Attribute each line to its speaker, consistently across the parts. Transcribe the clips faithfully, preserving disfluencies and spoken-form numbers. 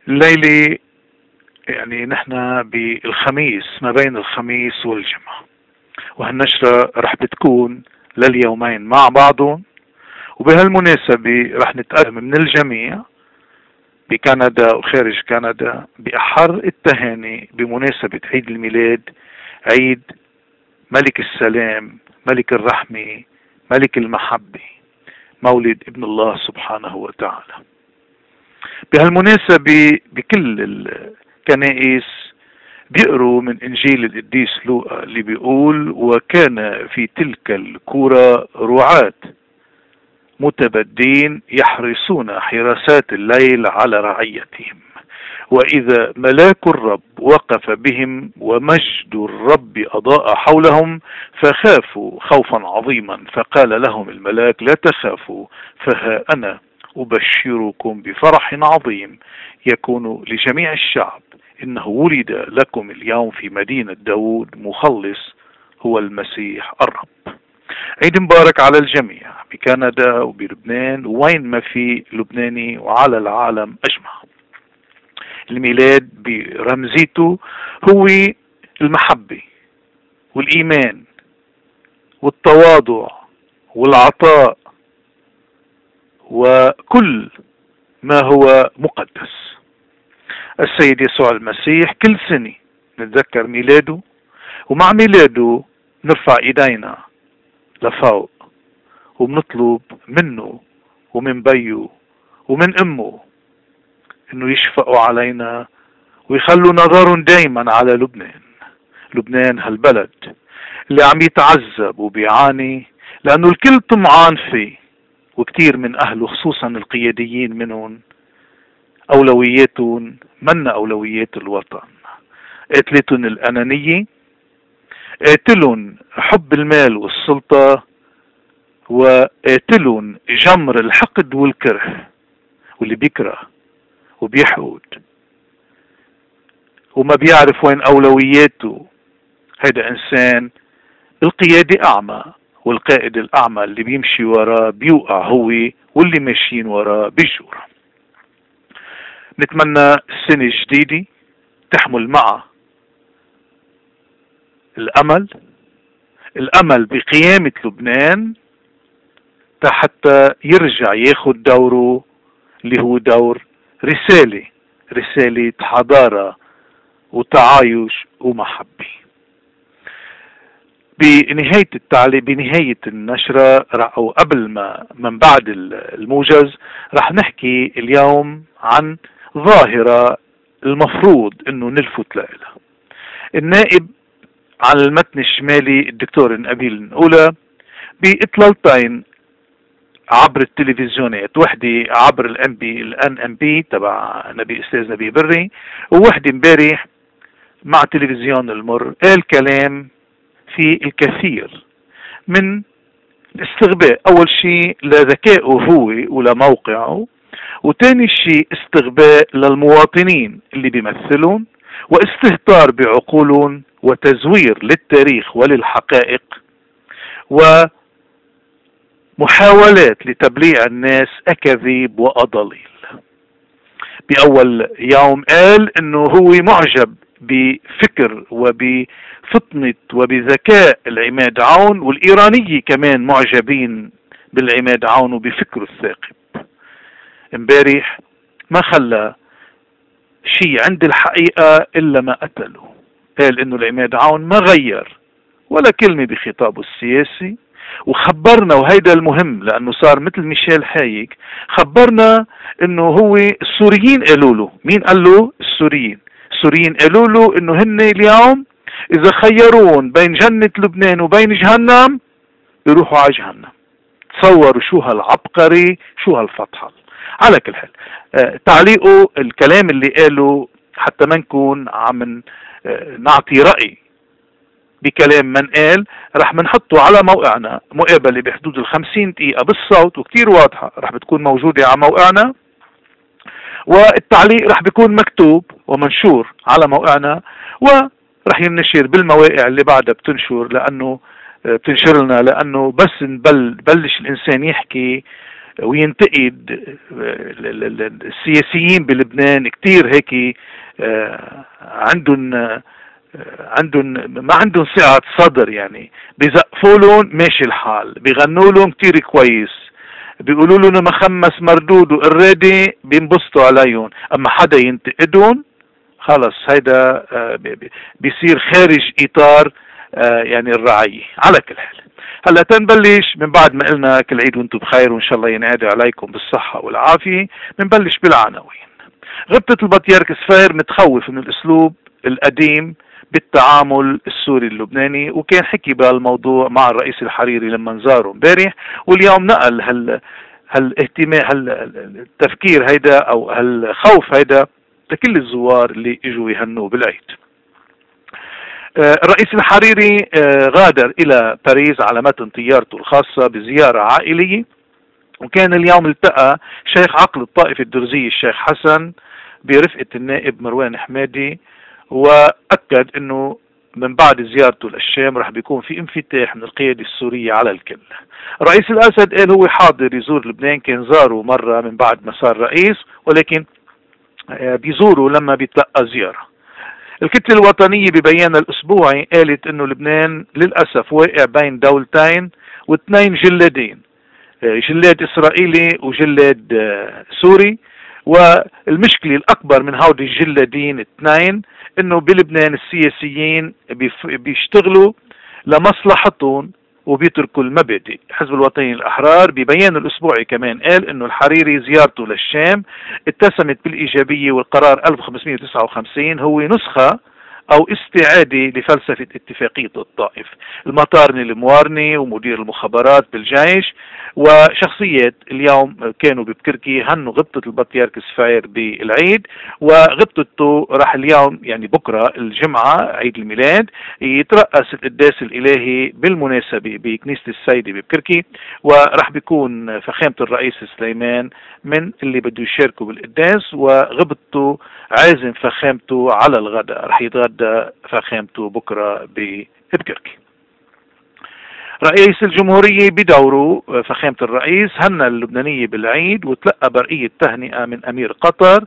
Speaker 1: الليلة يعني نحن بالخميس، ما بين الخميس والجمعة، وهالنشرة رح بتكون لليومين مع بعضهم. وبهالمناسبة رح نتقدم من الجميع بكندا وخارج كندا بأحر التهاني بمناسبة عيد الميلاد، عيد ملك السلام، ملك الرحمة، ملك المحبة، مولد ابن الله سبحانه وتعالى. بهالمناسبة بكل الكنائس بيقروا من إنجيل القديس لوقا اللي بيقول: وكان في تلك الكورة رعاة متبدين يحرسون حراسات الليل على رعيتهم، وإذا ملاك الرب وقف بهم ومجد الرب أضاء حولهم فخافوا خوفا عظيما، فقال لهم الملاك: لا تخافوا، فها أنا أبشركم بفرح عظيم يكون لجميع الشعب، إنه ولد لكم اليوم في مدينة داود مخلص هو المسيح الرب. عيد مبارك على الجميع بكندا وبلبنان وين ما في لبناني وعلى العالم أجمع. الميلاد برمزيته هو المحبة والإيمان والتواضع والعطاء وكل ما هو مقدس. السيد يسوع المسيح كل سنة نتذكر ميلاده، ومع ميلاده نرفع ايدينا لفوق وبنطلب منه ومن بيه ومن امه انه يشفقوا علينا ويخلوا نظرهم دايما على لبنان. لبنان هالبلد اللي عم يتعذب وبيعاني لانه الكل طمعان فيه، وكتير من اهله خصوصا القياديين منهم اولوياتهم من اولويات الوطن. قتلتهم الانانية، قاتلهم حب المال والسلطة، وقاتلهم جمر الحقد والكره، واللي بيكره وبيحقد وما بيعرف وين اولوياته هيدا انسان القيادة اعمى، والقائد الاعمى اللي بيمشي وراه بيوقع هو، واللي ماشيين وراه بيجور. نتمنى السنة الجديدة تحمل معها الامل الامل بقيامة لبنان حتى يرجع ياخد دوره اللي هو دور رسالة رسالة حضارة وتعايش ومحبة. بنهاية التعليق بنهاية النشرة أو قبل ما من بعد الموجز رح نحكي اليوم عن ظاهرة المفروض انه نلفت لها. النائب على المتن الشمالي الدكتور نبيل نقولة بإطلالتين عبر التلفزيونات، وحدة عبر الام بي الان ام بي تبع نبي استاذ نبي بري، ووحدة امبارح مع تلفزيون المر، قال كلام في الكثير من الاستغباء. اول شيء لذكائه هو ولموقعه، وتاني شيء استغباء للمواطنين اللي بيمثلون، واستهتار بعقولهم، وتزوير للتاريخ وللحقائق، ومحاولات لتبليع الناس أكاذيب وأضاليل. بأول يوم قال انه هو معجب بفكر وبفطنة وبذكاء العماد عون، والإيرانية كمان معجبين بالعماد عون وبفكره الثاقب. امبارح ما خلى شيء عند الحقيقة إلا ما قتله. قال إنه العماد عون ما غير ولا كلمة بخطابه السياسي، وخبرنا، وهيدا المهم لأنه صار مثل ميشيل حايك، خبرنا إنه هو السوريين قالوا له. مين قال له؟ السوريين. السوريين قالوا له إنه هن اليوم إذا خيرون بين جنة لبنان وبين جهنم بيروحوا على جهنم. تصوروا شو هالعبقري، شو هالفطحل. على كل حال آه تعليقه الكلام اللي قاله حتى ما نكون عم آه نعطي رأي بكلام من قال، رح منحطه على موقعنا مقابلة بحدود الخمسين دقيقة بالصوت وكتير واضحة، رح بتكون موجودة على موقعنا، والتعليق رح بيكون مكتوب ومنشور على موقعنا، ورح ينشر بالمواقع اللي بعدها بتنشر، لأنه بتنشر لنا، لأنه بس نبل بلش الإنسان يحكي وينتقد السياسيين بلبنان كتير هيك عندهم عندهم ما عندهم سعة صدر، يعني بيزقفوا لهم ماشي الحال، بيغنوا لهم كتير كويس، بيقولوا لهم مخمس مردود وقرادي بينبسطوا عليهم، اما حدا ينتقدهم خلص هيدا بيصير خارج اطار يعني الرعية. على كل حال هلا تنبلش من بعد ما قلنا كل عيد وانتم بخير وان شاء الله ينعاد عليكم بالصحة والعافية، بنبلش بالعناوين. غبطة البطيارك سفير متخوف من الاسلوب القديم بالتعامل السوري اللبناني، وكان حكي بهالموضوع مع الرئيس الحريري لما زاره امبارح، واليوم نقل هال هالاهتمام هالتفكير هيدا او هالخوف هيدا لكل الزوار اللي اجوا يهنوه بالعيد. الرئيس الحريري غادر الى باريس على متن طيارته الخاصة بزيارة عائلية، وكان اليوم التقى شيخ عقل الطائفة الدرزية الشيخ حسن برفقة النائب مروان حمادي، واكد انه من بعد زيارته للشام رح بيكون في انفتاح من القيادة السورية على الكل. رئيس الاسد قال هو حاضر يزور لبنان، كان زاره مرة من بعد ما صار رئيس، ولكن بيزوره لما بيتلقى زيارة. الكتلة الوطنية ببيانها الاسبوعي قالت انه لبنان للاسف واقع بين دولتين واثنين جلادين، جلاد اسرائيلي وجلاد سوري، والمشكلة الاكبر من هودي الجلادين اثنين انه بلبنان السياسيين بيشتغلوا لمصلحتهم وبيتركوا المبادئ. حزب الوطني الأحرار ببيان الأسبوعي كمان قال إنه الحريري زيارته للشام اتسمت بالإيجابية، والقرار ألف وخمسمئة وتسعة وخمسين هو نسخة أو استعادة لفلسفة اتفاقية الطائف. المطارني الموارني ومدير المخابرات بالجيش وشخصيات اليوم كانوا ببكركي هنوا غبطة البطيارك سفير بالعيد، وغبطته راح اليوم يعني بكرة الجمعة عيد الميلاد يترأس القداس الإلهي بالمناسبة بكنيسة السيدة ببكركي، وراح بيكون فخامة الرئيس سليمان من اللي بده يشاركوا بالقداس، وغبطته عازم فخامته على الغداء، راح يتغدى فخامته بكرة ببكركي. رئيس الجمهورية بدوره فخامة الرئيس هنى اللبنانية بالعيد وتلقى برقية تهنئة من أمير قطر.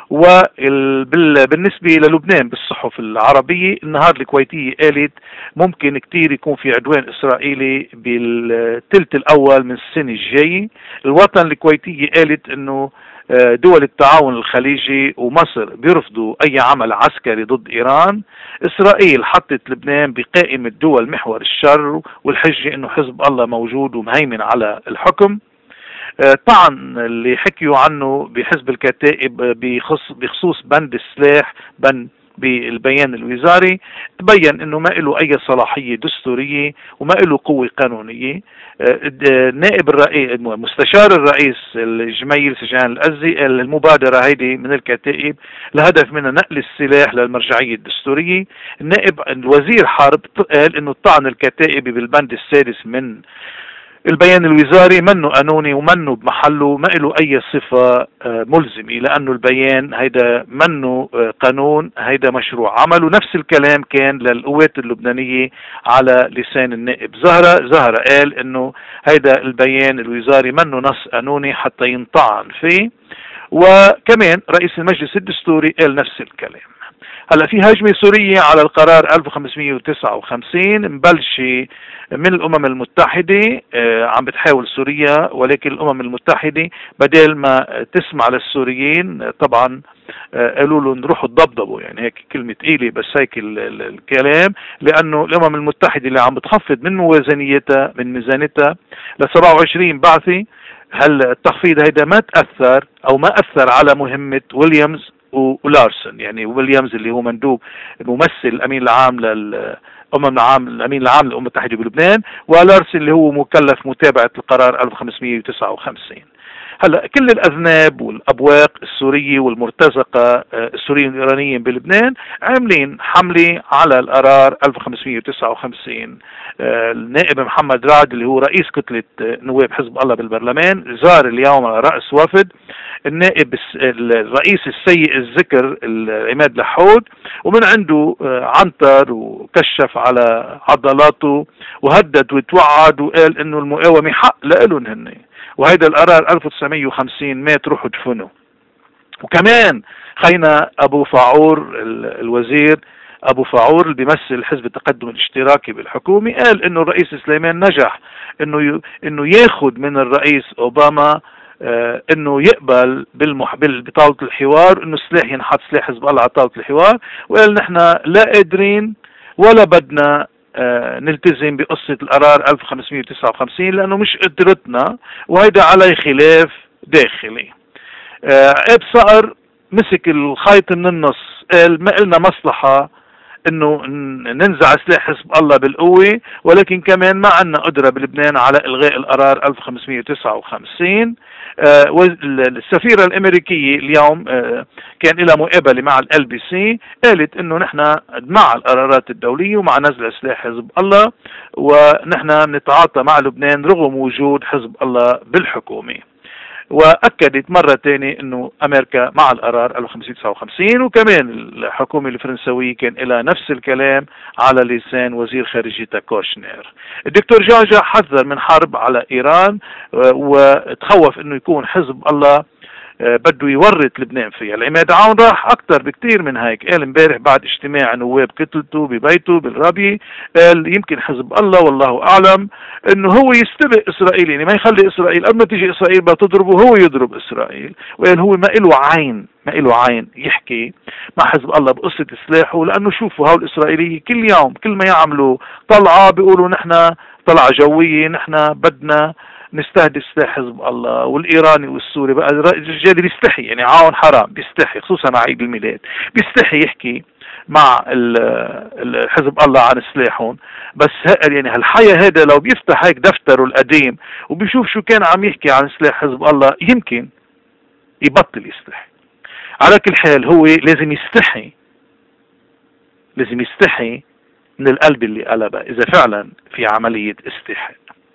Speaker 1: وبالنسبة للبنان بالصحف العربية النهار الكويتية قالت ممكن كتير يكون في عدوان إسرائيلي بالثلث الأول من السنة الجاية. الوطن الكويتية قالت إنه دول التعاون الخليجي ومصر بيرفضوا أي عمل عسكري ضد إيران. إسرائيل حطت لبنان بقائمة دول محور الشر، والحجة إنه حزب الله موجود ومهيمن على الحكم. طعن اللي حكيوا عنه بحزب الكتائب بخصوص بند السلاح بند بالبيان الوزاري، تبين انه ما له اي صلاحية دستورية وما له قوة قانونية. نائب الرئيس مستشار الرئيس الجميل سجان الأزي المبادرة هيدي من الكتائب الهدف منها نقل السلاح للمرجعية الدستورية. النائب الوزير حرب قال انه الطعن الكتائبي بالبند السادس من البيان الوزاري منه قانوني ومنه بمحله، ما له اي صفة ملزمة، لانه البيان هيدا منه قانون، هيدا مشروع عمل. ونفس الكلام كان للقوات اللبنانية على لسان النائب زهرة. زهرة قال انه هيدا البيان الوزاري منه نص قانوني حتى ينطعن فيه. وكمان رئيس المجلس الدستوري قال نفس الكلام. هلا في هجمة سورية على القرار ألف وخمسمئة وتسعة وخمسين مبلشة من الأمم المتحدة، عم بتحاول سوريا، ولكن الأمم المتحدة بدل ما تسمع للسوريين طبعا قالوا لهم روحوا تضبضبوا، يعني هيك كلمة تقيلة بس هيك الكلام، لأنه الأمم المتحدة اللي عم بتخفض من موازنيتها من ميزانيتها ل سبعة وعشرين بعثة. هل التخفيض هيدا ما تأثر أو ما أثر على مهمة ويليامز ولارسن؟ يعني ويليامز اللي هو مندوب ممثل الامين العام للامم العام الامين العام للامم المتحده بلبنان، ولارسن اللي هو مكلف متابعه القرار ألف وخمسمئة وتسعة وخمسين. هلا كل الاذناب والابواق السوريه والمرتزقه السوريين والايرانيين بلبنان عاملين حمله على القرار ألف وخمسمئة وتسعة وخمسين. النائب محمد رعد اللي هو رئيس كتله نواب حزب الله بالبرلمان زار اليوم على راس وفد النائب الرئيس السيء الذكر عماد لحود، ومن عنده عنتر وكشف على عضلاته وهدد وتوعد وقال انه المقاومه حق لهم هن، وهيدا القرار ألف وتسعمئة وخمسين مات روحوا دفنوا. وكمان خينا ابو فاعور الوزير ابو فاعور اللي بيمثل حزب التقدم الاشتراكي بالحكومه قال انه الرئيس سليمان نجح انه انه ياخذ من الرئيس اوباما آه انه يقبل بالمح... بطاوله الحوار، انه السلاح ينحط سلاح حزب الله على طاوله الحوار، وقال نحن لا قادرين ولا بدنا آه نلتزم بقصه القرار ألف وخمسمئة وتسعة وخمسين لانه مش قدرتنا، وهيدا عليه خلاف داخلي. آه اب صقر مسك الخيط من النص، قال ما إلنا مصلحه انه ننزع سلاح حزب الله بالقوه، ولكن كمان ما عندنا قدره بلبنان على الغاء القرار ألف وخمسمئة وتسعة وخمسين. آه السفيره الامريكيه اليوم آه كان لها مقابله مع ال بي سي، قالت انه نحن مع القرارات الدوليه ومع نزع سلاح حزب الله، ونحن نتعاطى مع لبنان رغم وجود حزب الله بالحكومه. واكدت مره ثانيه انه امريكا مع القرار ألف وخمسمئة وتسعة وخمسين، وكمان الحكومه الفرنسويه كان لها نفس الكلام على لسان وزير خارجيتها كوشنير. الدكتور جاجا حذر من حرب على ايران وتخوف انه يكون حزب الله بده يورط لبنان فيها. العماد عون راح اكثر بكثير من هيك، قال امبارح بعد اجتماع نواب كتلته ببيته بالربي، قال يمكن حزب الله والله اعلم انه هو يستبق اسرائيل، يعني ما يخلي اسرائيل قبل ما تيجي اسرائيل بتضربه هو يضرب اسرائيل، وقال هو ما له عين ما له عين يحكي مع حزب الله بقصه سلاحه، لانه شوفوا هول الاسرائيليه كل يوم كل ما يعملوا طلعه بيقولوا نحن طلعه جويه، نحن بدنا نستهدف سلاح حزب الله، والايراني والسوري بقى الرجال بيستحي، يعني عون حرام بيستحي خصوصا على عيد الميلاد بيستحي يحكي مع حزب الله عن سلاحهم. بس يعني هالحياة هذا لو بيفتح هيك دفتره القديم وبيشوف شو كان عم يحكي عن سلاح حزب الله يمكن يبطل يستحي. على كل حال هو لازم يستحي لازم يستحي من القلب اللي قلبه اذا فعلا في عملية استحاء.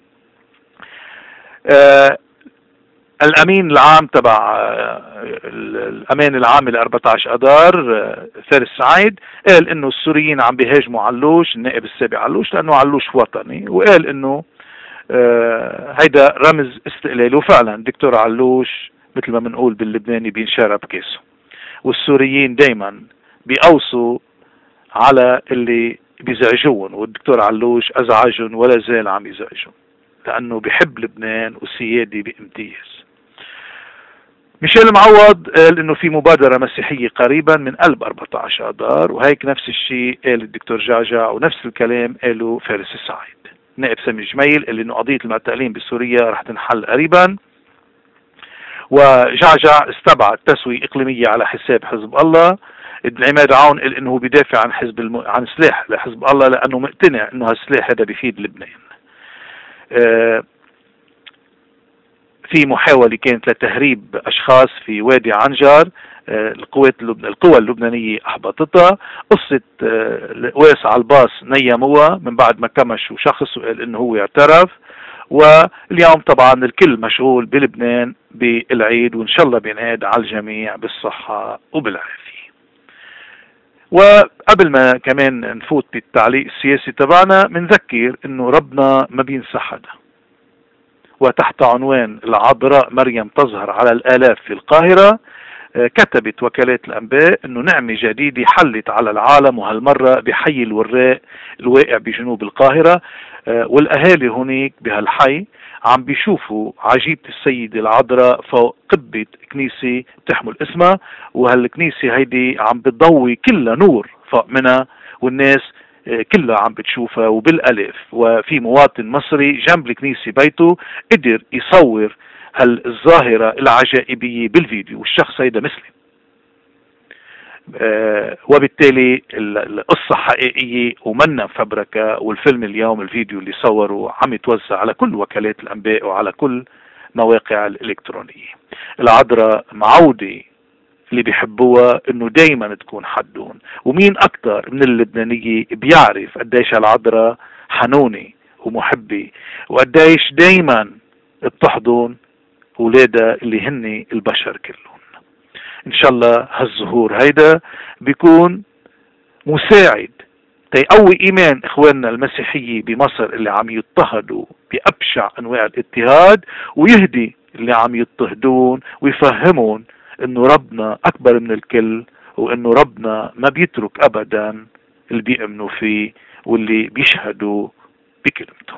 Speaker 1: آه الامين العام تبع آه الامان العام ل أربعة عشر اذار آه فارس سعيد قال انه السوريين عم بيهاجموا علوش النائب السابق علوش لانه علوش وطني، وقال انه آه هيدا رمز استقلالي، وفعلا دكتور علوش مثل ما بنقول باللبناني بينشرب كيسه، والسوريين دايما بيقوصوا على اللي بيزعجون، والدكتور علوش ازعجهم ولا زال عم يزعجهم لأنه بيحب لبنان وسيادي بامتياز. ميشيل معوض قال إنه في مبادرة مسيحية قريبا من قلب أربعة عشر أذار، وهيك نفس الشيء قال الدكتور جعجع، ونفس الكلام قاله فارس السعيد. نائب سامي جميل قال إنه قضية المعتقلين بسوريا رح تنحل قريبا، وجعجع استبعد تسوية إقليمية على حساب حزب الله. العماد عون قال إنه بيدافع عن حزب الم... عن سلاح لحزب الله لأنه مقتنع إنه هالسلاح هذا بيفيد لبنان. في محاولة كانت لتهريب أشخاص في وادي عنجر، القوات القوى اللبنانية أحبطتها. قصة واس علباص نيموها من بعد ما كمشوا شخص وقال إنه هو اعترف. واليوم طبعا الكل مشغول بلبنان بالعيد، وإن شاء الله بينعاد على الجميع بالصحة وبالعافية. وقبل ما كمان نفوت بالتعليق السياسي تبعنا بنذكر انه ربنا ما بينسى حدا، وتحت عنوان العذراء مريم تظهر على الالاف في القاهرة كتبت وكالات الانباء انه نعمة جديدة حلت على العالم، وهالمرة بحي الوراق الواقع بجنوب القاهرة، والاهالي هناك بهالحي عم بيشوفوا عجيبة السيدة العذراء فوق قبة كنيسة بتحمل اسمها، وهالكنيسة هيدي عم بتضوي كلها نور فوق منها، والناس كلها عم بتشوفها وبالالاف. وفي مواطن مصري جنب الكنيسة بيته قدر يصور هالظاهرة العجائبية بالفيديو، والشخص هيدا مسلم. آه وبالتالي القصة حقيقية ومنا مفبركة، والفيلم اليوم الفيديو اللي صوره عم يتوزع على كل وكالات الأنباء وعلى كل المواقع الإلكترونية. العذراء معودة اللي بيحبوها انه دايما تكون حدون، ومين اكتر من اللبنانية بيعرف قديش العذراء حنونة ومحبة، وقديش دايما بتحضن اولادها اللي هن البشر كلهم. ان شاء الله هالظهور هيدا بيكون مساعد تيقوي ايمان اخواننا المسيحية بمصر اللي عم يضطهدوا بابشع انواع الاضطهاد، ويهدي اللي عم يضطهدون ويفهمون انه ربنا اكبر من الكل، وانه ربنا ما بيترك ابدا اللي بيؤمنوا فيه واللي بيشهدوا بكلمته.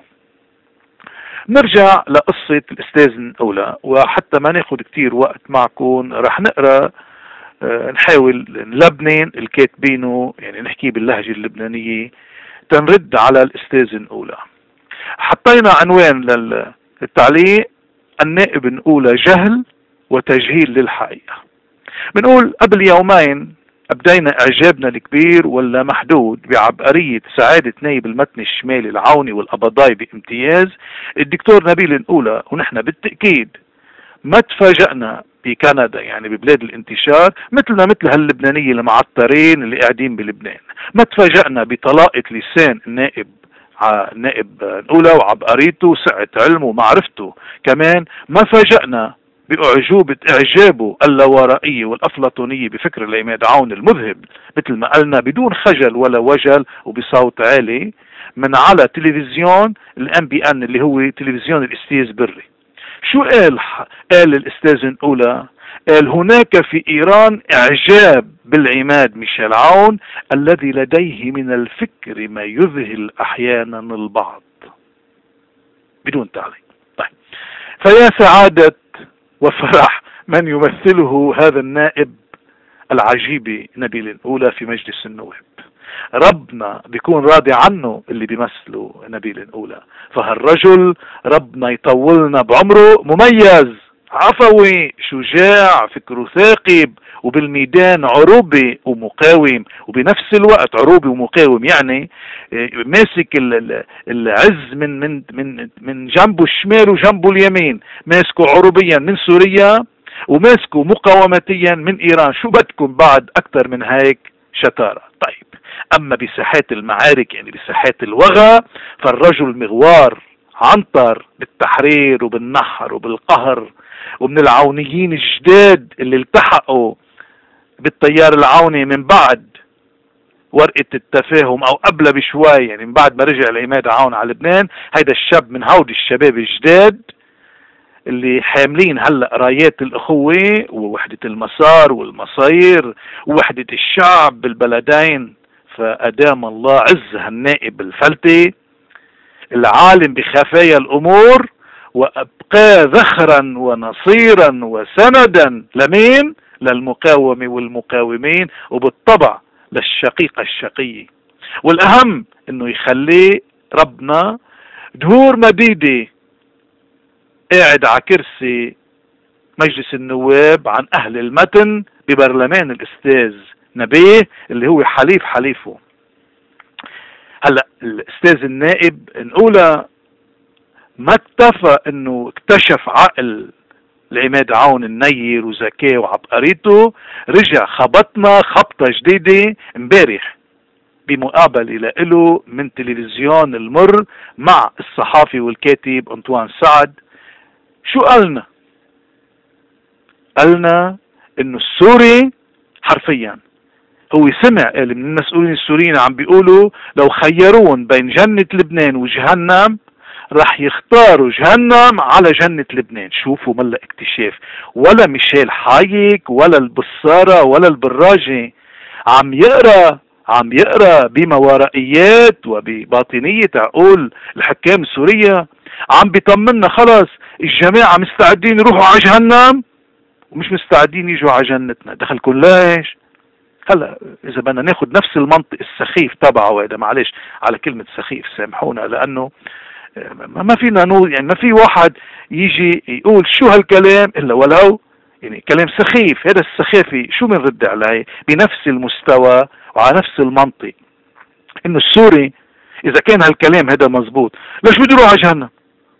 Speaker 1: نرجع لقصة الاستاذ أولى، وحتى ما ناخد كتير وقت معكم رح نقرأ اه نحاول نلبنن الكاتبينه، يعني نحكي باللهجة اللبنانية تنرد على الاستاذ أولى. حطينا عنوان للتعليق: النائب أولى جهل وتجهيل للحقيقة. بنقول قبل يومين أبدينا إعجابنا الكبير ولا محدود بعبقرية سعادة نائب المتن الشمالي العوني والقبضاي بامتياز الدكتور نبيل أولى، ونحن بالتأكيد ما تفاجأنا بكندا، يعني ببلاد الانتشار، مثلنا مثل هاللبنانية المعطرين اللي قاعدين بلبنان. ما تفاجأنا بطلاقة لسان النائب النائب أولى وعبقريته وسعة علمه ومعرفته. كمان ما فاجأنا بأعجوبة إعجابه اللورائية والأفلاطونية بفكر العماد عون المذهب، مثل ما قلنا بدون خجل ولا وجل وبصوت عالي من على تلفزيون الام بي ان اللي هو تلفزيون الاستاذ بري. شو قال قال الاستاذ أولى؟ قال: هناك في إيران إعجاب بالعماد ميشيل عون الذي لديه من الفكر ما يذهل أحيانا البعض. بدون تعليق. طيب، فيا سعادة وفرح من يمثله هذا النائب العجيب نبيل أولى في مجلس النواب. ربنا بيكون راضي عنه اللي بيمثله نبيل أولى، فهالرجل ربنا يطولنا بعمره، مميز، عفوي، شجاع، فكره ثاقب، وبالميدان عروبي ومقاوم، وبنفس الوقت عروبي ومقاوم، يعني ماسك العز من من من من جنبه الشمال وجنبه اليمين، ماسكه عروبيا من سوريا وماسكه مقاومتيا من ايران. شو بدكم بعد اكثر من هيك شطاره؟ طيب، اما بساحات المعارك يعني بساحات الوغى فالرجل مغوار عنتر بالتحرير وبالنحر وبالقهر، ومن العونيين الجداد اللي التحقوا بالتيار العوني من بعد ورقة التفاهم او قبل بشوي، يعني من بعد ما رجع العماد عون على لبنان. هيدا الشاب من هودي الشباب الجداد اللي حاملين هلا رايات الاخوة ووحدة المسار والمصاير ووحدة الشعب بالبلدين. فأدام الله عز هالنائب الفلتي العالم بخفايا الامور، وابقاه ذخرا ونصيرا وسندا لمين؟ للمقاومة والمقاومين، وبالطبع للشقيقة الشقية. والاهم انه يخليه ربنا دهور مديدة قاعد على كرسي مجلس النواب عن اهل المتن ببرلمان الاستاذ نبيه اللي هو حليف حليفه. هلا الاستاذ النائب أولى ما اكتفى انه اكتشف عقل العماد عون النير وذكاه وعبقريته، رجع خبطنا خبطة جديدة امبارح بمقابلة له من تلفزيون المر مع الصحافي والكاتب أنطوان سعد. شو قالنا؟ قالنا انه السوري حرفيا هو سمع قال من المسؤولين السوريين عم بيقولوا لو خيرون بين جنة لبنان وجهنم رح يختاروا جهنم على جنة لبنان. شوفوا ملا اكتشاف، ولا ميشيل حايك ولا البصارة ولا البراجي عم يقرأ عم يقرأ بموارائيات وبباطنية عقول الحكام السورية، عم بيطمنا خلص الجماعة مستعدين يروحوا على جهنم ومش مستعدين يجوا على جنتنا. دخلكم ليش؟ هلا اذا بدنا ناخذ نفس المنطق السخيف تبعه، هذا معلش على كلمة سخيف سامحونا، لانه ما فينا نقول يعني ما في واحد يجي يقول شو هالكلام الا ولو يعني كلام سخيف. هذا السخافي شو بنرد عليه بنفس المستوى وعلى نفس المنطق، انه السوري اذا كان هالكلام هذا مزبوط ليش بده يروح على جهنم؟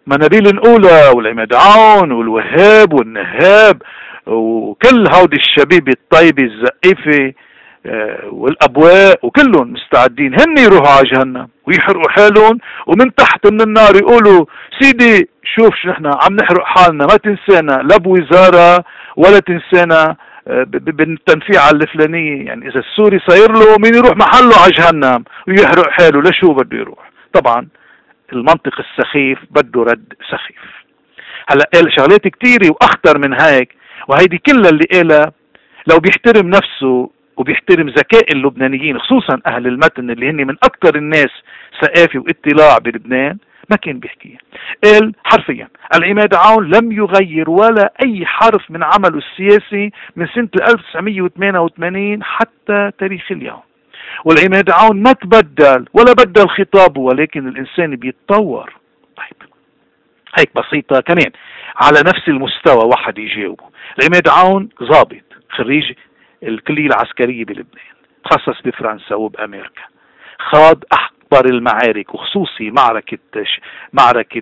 Speaker 1: منابيل الأولى والعماد عون والوهاب والنهاب وكل هودي الشبيبة الطيبة الزقيفة والأبواء وكلهم مستعدين هن يروحوا على جهنم ويحرقوا حالهم، ومن تحت من النار يقولوا سيدي شوف نحن عم نحرق حالنا، ما تنسانا لا بوزارة ولا تنسانا بالتنفيعة الفلانية. يعني إذا السوري صاير له مين يروح محله على جهنم ويحرق حاله، لشو بده يروح؟ طبعا المنطق السخيف بده رد سخيف. هلا قال شغلات كتيرة واخطر من هيك، وهيدي كلها اللي قالها لو بيحترم نفسه وبيحترم ذكاء اللبنانيين خصوصا اهل المتن اللي هن من اكثر الناس ثقافه واطلاع بلبنان ما كان بيحكيها. قال حرفيا العماد عون لم يغير ولا اي حرف من عمله السياسي من سنه ألف وتسعمية وثمانية وثمانين حتى تاريخ اليوم، والعماد عون ما تبدل ولا بدل خطابه، ولكن الانسان بيتطور. طيب هيك بسيطة كمان على نفس المستوى واحد يجاوبه. العماد عون ضابط خريج الكلية العسكرية بلبنان، تخصص بفرنسا وبأمريكا، خاض أكبر المعارك وخصوصي معركة معركة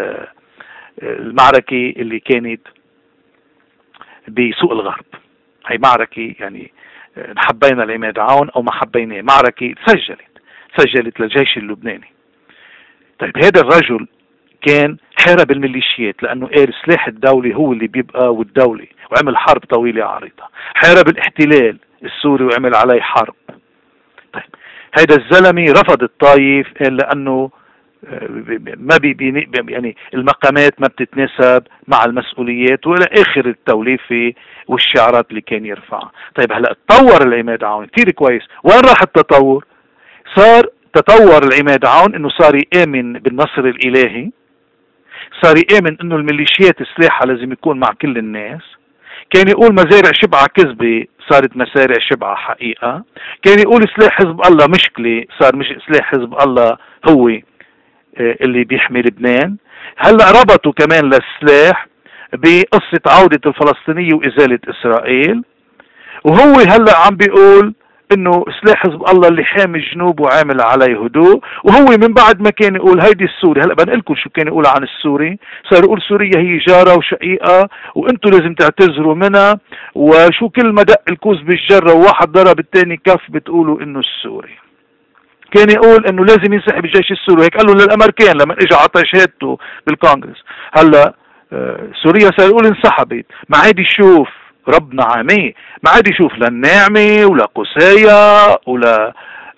Speaker 1: المعركة اللي كانت بسوق الغرب. هي معركة يعني حبينا العماد عون أو ما حبيناه، معركة سجلت سجلت للجيش اللبناني. طيب هذا الرجل كان حارب الميليشيات لأنه قال سلاح الدولة هو اللي بيبقى والدولة، وعمل حرب طويلة عريضة. حارب الاحتلال السوري وعمل عليه حرب. طيب هيدا الزلمة رفض الطايف، قال لأنه ما بي يعني المقامات ما بتتناسب مع المسؤوليات، والى اخر التوليفه والشعارات اللي كان يرفعها. طيب هلا تطور العماد عون كثير كويس، وين راح التطور؟ صار تطور العماد عون انه صار يامن بالنصر الالهي، صار يامن انه الميليشيات سلاحها لازم يكون مع كل الناس، كان يقول مزارع شبعة كذبة صارت مسارع شبعة حقيقة، كان يقول سلاح حزب الله مشكلة صار مش سلاح حزب الله هو اللي بيحمي لبنان. هلا ربطوا كمان للسلاح بقصة عودة الفلسطينية وإزالة إسرائيل، وهو هلا عم بيقول انه سلاح حزب الله اللي حامي الجنوب وعامل عليه هدوء، وهو من بعد ما كان يقول هيدي السوري. هلا بنقلكم شو كان يقول عن السوري، صار يقول سوريا هي جارة وشقيقة وانتم لازم تعتذروا منها، وشو كل ما دق الكوز بالجرة وواحد ضرب الثاني كف بتقولوا انه السوري. كان يقول انه لازم ينسحب الجيش السوري، هيك قال له للامريكان لما اجى عطى شهادته بالكونغرس. هلا سوريا صار يقول انسحبت، ما عاد يشوف ربنا عاميه، ما عاد يشوف لا الناعمة ولا قسايا ولا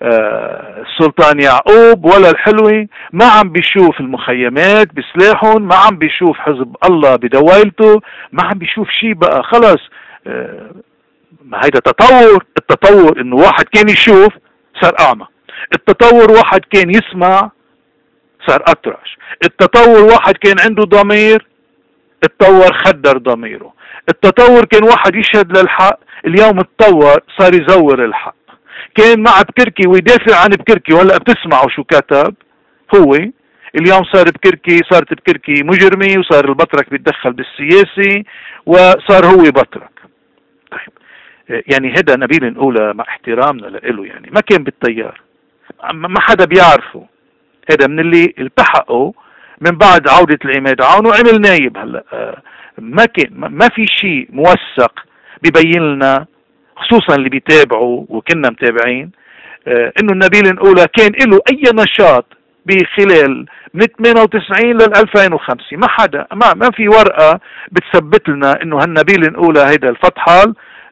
Speaker 1: آه السلطان يعقوب ولا الحلوة، ما عم بيشوف المخيمات بسلاحهم، ما عم بيشوف حزب الله بدوائلته، ما عم بيشوف شيء بقى خلص. آه ما هيدا تطور. التطور انه واحد كان يشوف صار اعمى، التطور واحد كان يسمع صار اطرش، التطور واحد كان عنده ضمير اتطور خدر ضميره، التطور كان واحد يشهد للحق اليوم اتطور صار يزور الحق، كان مع بكركي ويدافع عن بكركي وهلا بتسمعوا شو كتب هو اليوم، صار بكركي صارت بكركي مجرمي، وصار البطرك بيتدخل بالسياسي وصار هو بطرك. طيب يعني هذا نبيل نقوله مع احترامنا له، يعني ما كان بالتيار، ما حدا بيعرفه، هذا من اللي التحقوا من بعد عودة العماد عون وعمل نايب. هلا ما كان ما في شيء موثق ببين لنا خصوصا اللي بيتابعوا وكنا متابعين انه النبيل نقوله كان له اي نشاط بخلال من ثمانية وتسعين لل ألفين وخمسة. ما حدا ما ما في ورقه بتثبت لنا انه هالنبيل نقوله هيدا الفتحل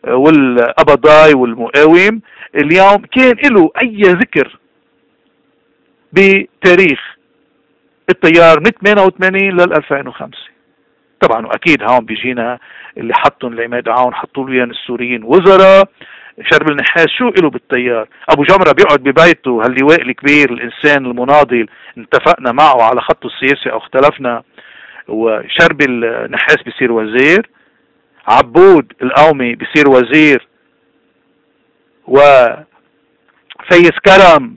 Speaker 1: والقبضاي والمقاوم اليوم كان له اي ذكر بتاريخ التيار من ثمانية وثمانين لل ألفين وخمسة. طبعا واكيد هون بيجينا اللي حطوا العماد عون حطوا له السوريين وزراء. شرب النحاس شو له بالتيار؟ ابو جمره بيقعد ببيته هاللواء الكبير الانسان المناضل اتفقنا معه على خطه السياسي او اختلفنا، وشرب النحاس بيصير وزير، عبود القومي بيصير وزير، وفيس كرم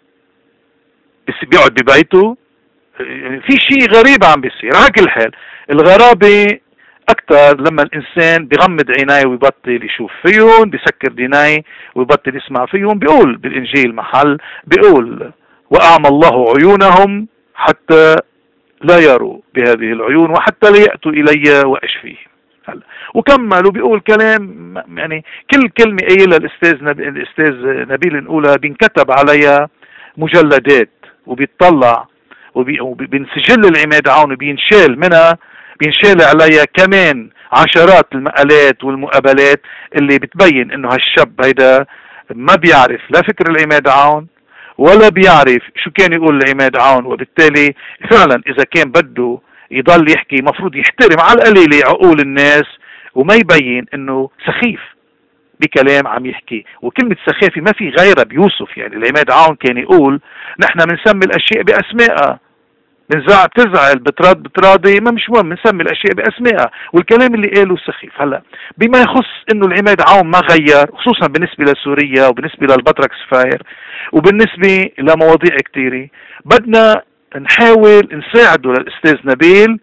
Speaker 1: بيقعد ببيته. في شيء غريب عم بيصير. على كل حال الغرابة أكتر لما الإنسان بيغمض عينيه ويبطل يشوف فيهم، بيسكر ديناي ويبطل يسمع فيهم. بيقول بالإنجيل محل بيقول وأعمى الله عيونهم حتى لا يروا بهذه العيون وحتى لا يأتوا إلي وأشفيهم. هلا وكمل وبيقول كلام يعني كل كلمة قايلها الأستاذ نبي الأستاذ نبيل الأولى بينكتب عليها مجلدات وبيطلع وبينسجل العماد عون وبينشال منها، بينشال عليها كمان عشرات المقالات والمقابلات اللي بتبين انه هالشاب هيدا ما بيعرف لا فكر العماد عون ولا بيعرف شو كان يقول العماد عون، وبالتالي فعلا اذا كان بده يضل يحكي مفروض يحترم على القليلة عقول الناس وما يبين انه سخيف بكلام عم يحكي. وكلمة سخافة ما في غيرها بيوسف، يعني العماد عون كان يقول نحن بنسمي الاشياء باسمائها، بنزعل بتزعل بتراد بتراضي ما مش مهم، بنسمي الاشياء باسمائها، والكلام اللي قاله سخيف. هلا بما يخص انه العماد عون ما غير، خصوصا بالنسبة لسوريا وبالنسبة للبطرك سفاير وبالنسبة لمواضيع كتيرة، بدنا نحاول نساعده للاستاذ نبيل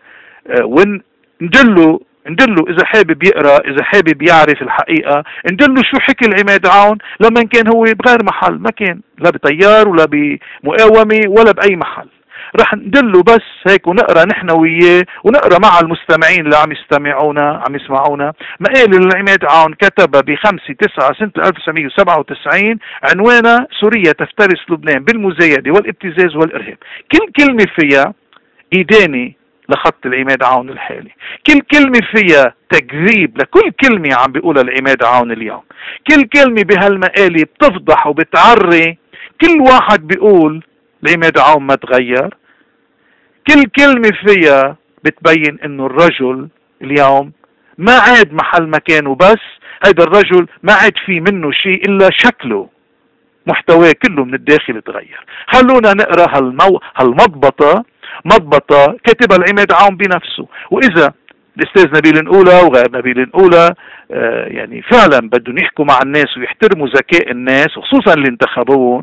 Speaker 1: وندله ندله اذا حابب يقرا، اذا حابب يعرف الحقيقه، ندله شو حكي العماد عون لما كان هو بغير محل، ما كان لا بتيار ولا بمقاومه ولا باي محل. رح ندله بس هيك ونقرا نحن وياه ونقرا مع المستمعين اللي عم يستمعونا عم يسمعونا مقال العماد عون كتب بخمسة تسعة سنة ألف وتسعمية وسبعة وتسعين عنوانها سوريا تفترس لبنان بالمزايدة والابتزاز والإرهاب. كل كلمة فيها إدانة لخط العماد عون الحالي، كل كلمة فيها تكذيب لكل كلمة عم بيقولها العماد عون اليوم، كل كلمة بهالمقالة بتفضح وبتعري كل واحد بيقول العماد عون ما تغير، كل كلمة فيها بتبين انه الرجل اليوم ما عاد محل مكانه، بس هيدا الرجل ما عاد في منه شيء الا شكله، محتواه كله من الداخل تغير. خلونا نقرا هالمو... هالمضبطة مضبطة كاتبها العماد عون بنفسه. واذا الاستاذ نبيل الأولى وغير نبيل الأولى آه يعني فعلا بدهم يحكوا مع الناس ويحترموا ذكاء الناس وخصوصا اللي انتخبوهم،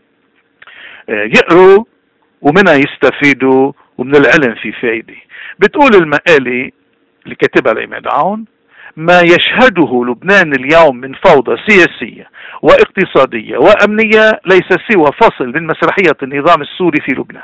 Speaker 1: آه يقروا ومنها يستفيدوا ومن العلم في فايدة. بتقول المقالة اللي كاتبها العماد عون: ما يشهده لبنان اليوم من فوضى سياسية واقتصادية وأمنية ليس سوى فصل من مسرحية النظام السوري في لبنان،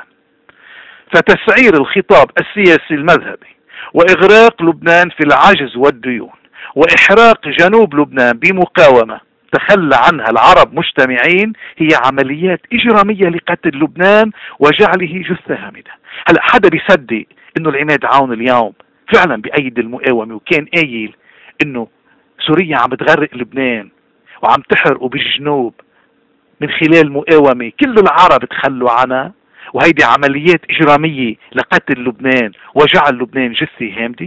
Speaker 1: فتسعير الخطاب السياسي المذهبي وإغراق لبنان في العجز والديون وإحراق جنوب لبنان بمقاومة تخلى عنها العرب مجتمعين هي عمليات إجرامية لقتل لبنان وجعله جثة هامدة. هلا حدا بيصدق إنه العماد عون اليوم فعلا بأيد المقاومة وكان قايل إنه سوريا عم بتغرق لبنان وعم تحرقه بالجنوب من خلال مقاومة كل العرب تخلوا عنها، وهيدي عمليات إجرامية لقتل لبنان وجعل لبنان جثة هامدة؟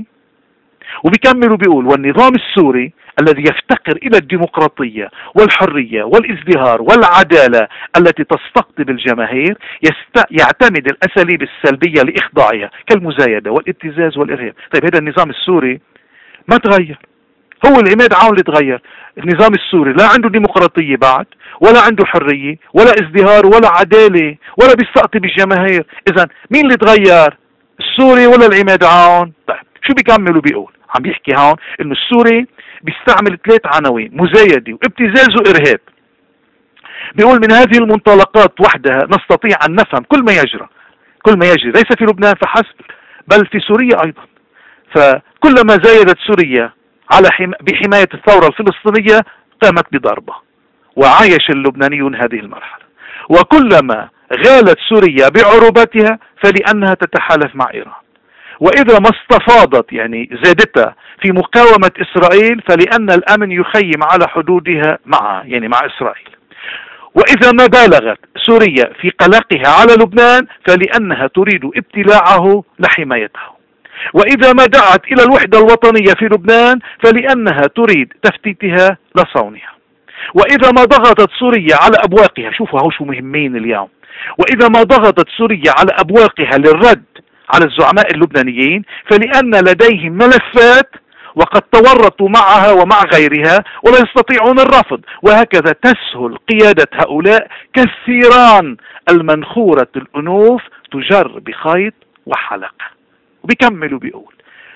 Speaker 1: وبيكمل وبيقول: والنظام السوري الذي يفتقر إلى الديمقراطية والحرية والازدهار والعدالة التي تستقطب الجماهير يست... يعتمد الأساليب السلبية لإخضاعها كالمزايدة والابتزاز والإرهاب. طيب هذا النظام السوري ما تغير، هو العماد عون اللي تغير. النظام السوري لا عنده ديمقراطية بعد ولا عنده حرية ولا ازدهار ولا عدالة ولا بيستقطب الجماهير. إذا مين اللي تغير؟ السوري ولا العماد عون؟ طيب شو بيكمل وبيقول؟ عم بيحكي هون انه السوري بيستعمل ثلاث عناوين: مزايدة وابتزاز وإرهاب. بيقول: من هذه المنطلقات وحدها نستطيع أن نفهم كل ما يجرى كل ما يجري ليس في لبنان فحسب بل في سوريا أيضا. فكلما زايدت سوريا على حم... بحماية الثورة الفلسطينية قامت بضربة، وعايش اللبنانيون هذه المرحلة. وكلما غالت سوريا بعروبتها فلأنها تتحالف مع إيران، وإذا ما استفاضت يعني زادتها في مقاومة إسرائيل فلأن الأمن يخيم على حدودها معها يعني مع إسرائيل، وإذا ما بالغت سوريا في قلقها على لبنان فلأنها تريد ابتلاعه لحمايته، وإذا ما دعت إلى الوحدة الوطنية في لبنان فلأنها تريد تفتيتها لصونها، وإذا ما ضغطت سوريا على أبواقها، شوفوا هو شو مهمين اليوم، وإذا ما ضغطت سوريا على أبواقها للرد على الزعماء اللبنانيين فلأن لديهم ملفات وقد تورطوا معها ومع غيرها ولا يستطيعون الرفض، وهكذا تسهل قيادة هؤلاء كالثيران المنخورة الأنوف تجر بخيط وحلقة. وبيكمل وبيقول: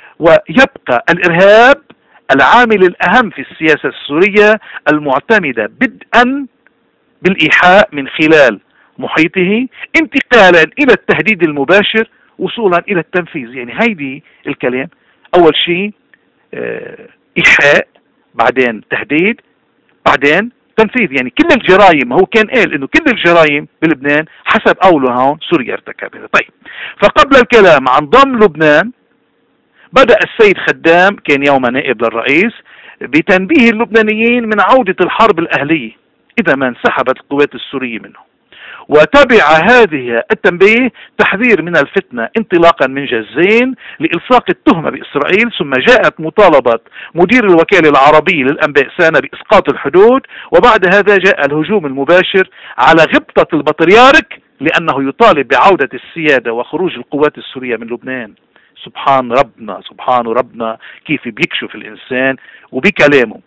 Speaker 1: ويبقى الإرهاب العامل الأهم في السياسة السورية المعتمدة بدءا بالإيحاء من خلال محيطه انتقالا إلى التهديد المباشر وصولا الى التنفيذ. يعني هيدي الكلام اول شيء اه ايحاء، بعدين تهديد، بعدين تنفيذ. يعني كل الجرائم، هو كان قال انه كل الجرائم بلبنان حسب قوله هون سوريا ارتكبتها. طيب، فقبل الكلام عن ضم لبنان بدأ السيد خدام، كان يومها نائب للرئيس، بتنبيه اللبنانيين من عودة الحرب الأهلية إذا ما انسحبت القوات السورية منه. وتبع هذه التنبيه تحذير من الفتنة انطلاقا من جزين لإلصاق التهمة بإسرائيل، ثم جاءت مطالبة مدير الوكالة العربية للأنباء سانا بإسقاط الحدود، وبعد هذا جاء الهجوم المباشر على غبطة البطريرك لأنه يطالب بعودة السيادة وخروج القوات السورية من لبنان. سبحان ربنا، سبحان ربنا كيف بيكشف الإنسان وبكلامه.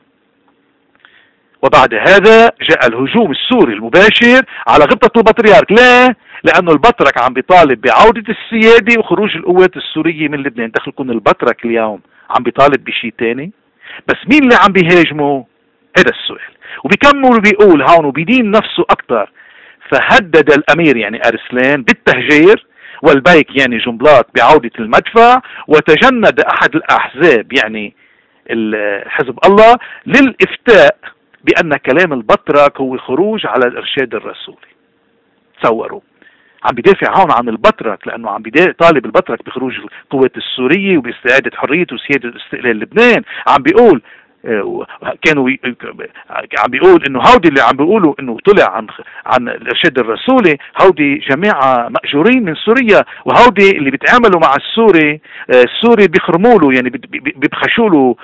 Speaker 1: وبعد هذا جاء الهجوم السوري المباشر على غبطة البطريرك. لا، لأنه البطرك عم بيطالب بعودة السيادة وخروج القوات السورية من لبنان. دخلكم البطرك اليوم عم بيطالب بشيء تاني، بس مين اللي عم بيهاجمه؟ هذا السؤال. وبيكمل بيقول هون وبيدين نفسه أكتر، فهدد الأمير يعني أرسلان بالتهجير، والبيك يعني جنبلاط بعودة المدفع، وتجند أحد الأحزاب يعني حزب الله للإفتاء بأن كلام البطرك هو خروج على الإرشاد الرسولي. تصوروا، عم بدافع هون عن البطرك لأنه عم بيطالب البطرك بخروج القوات السورية وباستعادة حرية وسيادة استقلال لبنان. عم بيقول كانوا عم بيقول انه هودي اللي عم بيقولوا انه طلع عن عن الارشاد الرسولي، هودي جماعه ماجورين من سوريا، وهودي اللي بيتعاملوا مع السوري السوري بيخرموا له، يعني بيبخشوا له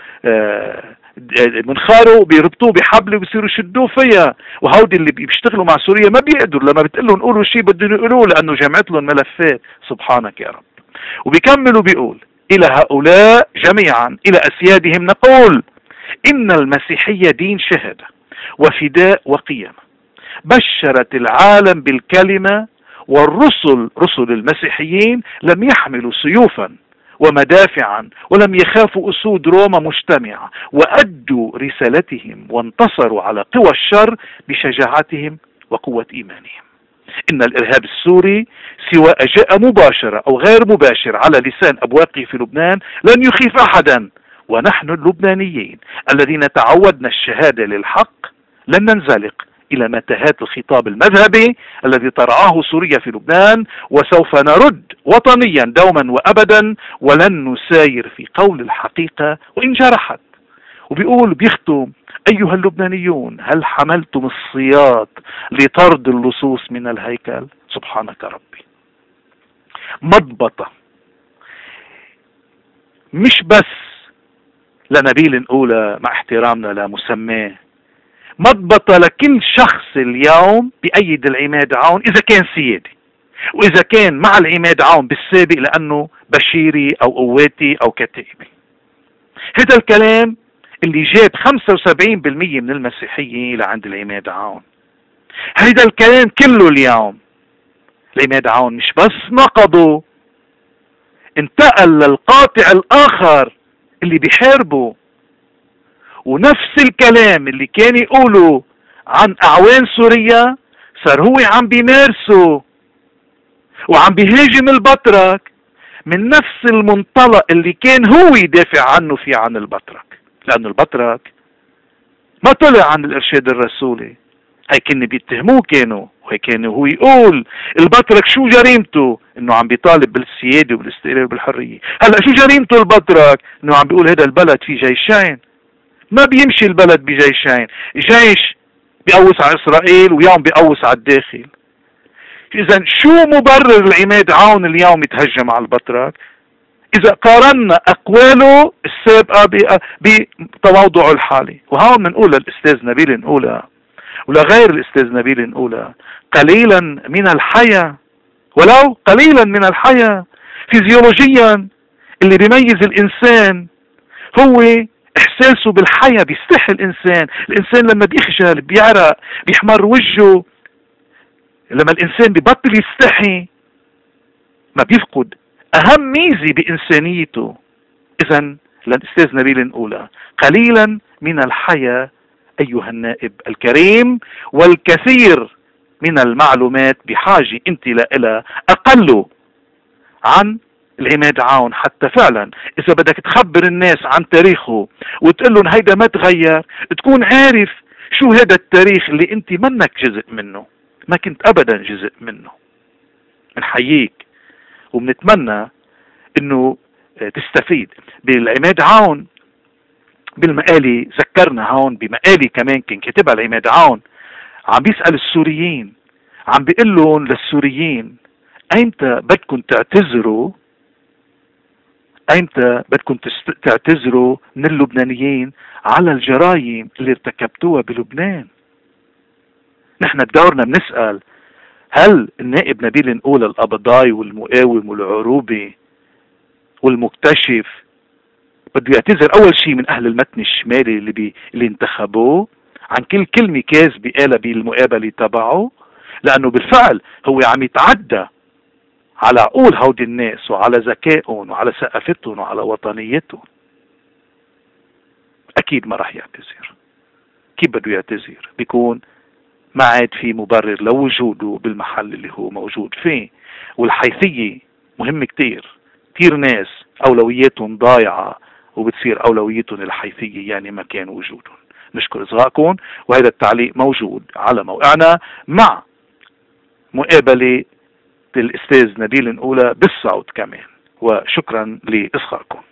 Speaker 1: منخاره، بيربطوه بحبل وبيصيروا يشدوه فيها، وهودي اللي بيشتغلوا مع سوريا ما بيقدروا لما بتقول لهم قولوا شيء بدهم يقولوه لانه جمعت لهم ملفات. سبحانك يا رب. وبيكملوا بيقول الى هؤلاء جميعا الى اسيادهم نقول إن المسيحية دين شهادة وفداء وقيم، بشرت العالم بالكلمة، والرسل رسل المسيحيين لم يحملوا سيوفا ومدافعا ولم يخافوا أسود روما مجتمعة، وأدوا رسالتهم وانتصروا على قوى الشر بشجاعتهم وقوة إيمانهم. إن الإرهاب السوري سواء جاء مباشرة أو غير مباشر على لسان أبواقه في لبنان لن يخيف أحدا، ونحن اللبنانيين الذين تعودنا الشهادة للحق لن ننزلق إلى متاهات الخطاب المذهبي الذي ترعاه سوريا في لبنان، وسوف نرد وطنيا دوما وأبدا، ولن نساير في قول الحقيقة وإن جرحت. وبيقول بيختم أيها اللبنانيون هل حملتم الصياط لطرد اللصوص من الهيكل؟ سبحانك ربي. مضبطة مش بس لنبيل أولى مع احترامنا لمسماه، مضبطة لكل شخص اليوم بأيد العماد عون إذا كان سيادي، وإذا كان مع العماد عون بالسابق لأنه بشيري أو قواتي أو كتائبي. هذا الكلام اللي جاب خمسة وسبعين بالمئة من المسيحيين لعند العماد عون. هذا الكلام كله اليوم العماد عون مش بس نقضه، انتقل للقاطع الآخر اللي بيحاربوا، ونفس الكلام اللي كان يقوله عن أعوان سوريا صار هو عم بيمارسه، وعم بيهاجم البطرك من نفس المنطلق اللي كان هو يدافع عنه في عن البطرك، لأن البطرك ما طلع عن الإرشاد الرسولي. هي كانوا بيتهموه، كانوا وهي كان هو يقول البطرك شو جريمته؟ انه عم بيطالب بالسيادة وبالاستقلال وبالحرية. هلا شو جريمته البطرك؟ انه عم بيقول هذا البلد فيه جيشين، ما بيمشي البلد بجيشين، جيش بيقوس على اسرائيل ويوم بيقوس على الداخل. اذا شو مبرر العماد عون اليوم يتهجم على البطرك اذا قارنا اقواله السابقة بتواضعه الحالي؟ وهون بنقول للاستاذ نبيل نقولها ولغير الاستاذ نبيل نقولها، قليلا من الحياة، ولو قليلا من الحياة. فيزيولوجيا اللي بيميز الانسان هو احساسه بالحياة. بيستحي الانسان، الانسان لما بيخجل بيعرق بيحمر وجهه، لما الانسان ببطل يستحي ما بيفقد اهم ميزة بانسانيته. اذا للاستاذ نبيل نقولها قليلا من الحياة أيها النائب الكريم، والكثير من المعلومات بحاجة أنت لإلى أقل عن العماد عون، حتى فعلا اذا بدك تخبر الناس عن تاريخه وتقول لهم هيدا ما تغير، تكون عارف شو هذا التاريخ اللي انت منك جزء منه، ما كنت ابدا جزء منه. بنحييك وبنتمنى انه تستفيد. بالعماد عون بالمقالي ذكرنا هون بمقالي كمان كان كاتبها العماد عون، عم بيسأل السوريين، عم بيقول لهم للسوريين ايمتى بدكم تعتذروا، ايمتى بدكم تعتذروا من اللبنانيين على الجرائم اللي ارتكبتوها بلبنان. نحن بدورنا بنسأل هل النائب نبيل نقول القبضاي والمقاوم والعروبي والمكتشف بده يعتذر اول شيء من اهل المتن الشمالي اللي بي اللي انتخبوه عن كل كلمه كاذبه قالها بالمقابله تبعه، لانه بالفعل هو عم يتعدى على عقول هودي الناس وعلى ذكائهم وعلى ثقافتهم وعلى وطنيتهم. اكيد ما راح يعتذر. كيف بده يعتذر؟ بيكون ما عاد في مبرر لوجوده بالمحل اللي هو موجود فيه. والحيثيه مهم كتير، كتير ناس اولوياتهم ضايعه وبتصير اولويتهم الحيثيه، يعني مكان وجودهم. نشكر اصغائكم، وهذا التعليق موجود على موقعنا مع مقابله الاستاذ نبيل نقولة بالصوت كمان، وشكرا لاصغائكم.